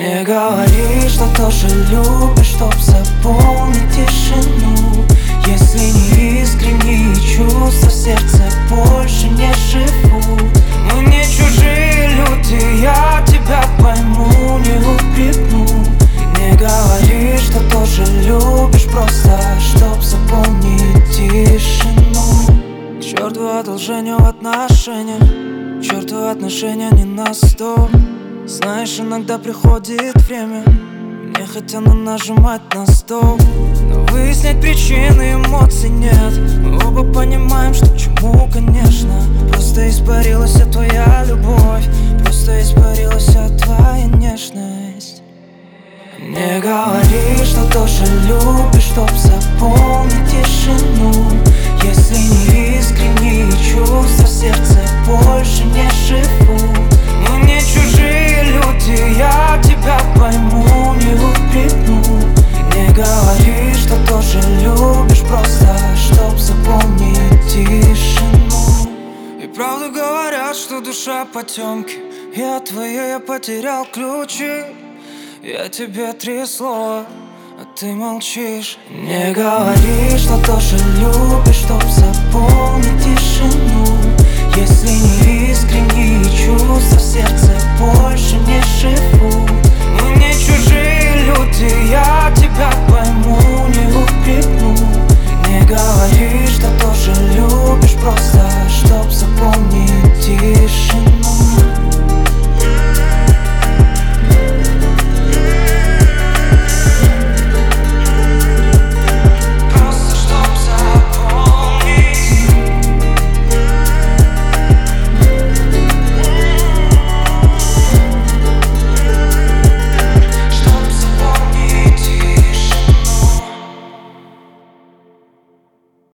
Не говори, что тоже любишь, чтоб заполнить тишину. Если не искренние чувства в сердце больше не живут. Мы не чужие люди, я тебя пойму, не упрекну. Не говори, что тоже любишь, просто чтоб заполнить тишину. К черту одолжение в отношениях, к черту отношения не на 100. Знаешь, иногда приходит время не хотя нажимать на стол, но выяснять причины эмоций нет. Мы оба понимаем, что к чему, конечно. Просто испарилась твоя любовь, просто испарилась твоя нежность. Не говори, что тоже любишь, чтоб заполнить тишину. Если не искренние чувства в сердце больше не живут. Мы не чужие люди, я тебя пойму, не упрекну. Не говори, что тоже любишь, просто чтоб заполнить тишину. И правду говорят, что душа потемки. Я твоя, я потерял ключи. Я тебе 3 слова, а ты молчишь. Не говори, что тоже любишь, чтоб заполнить тишину. Если не искренние чувства в сердце больше не живут. Мы не чужие люди, я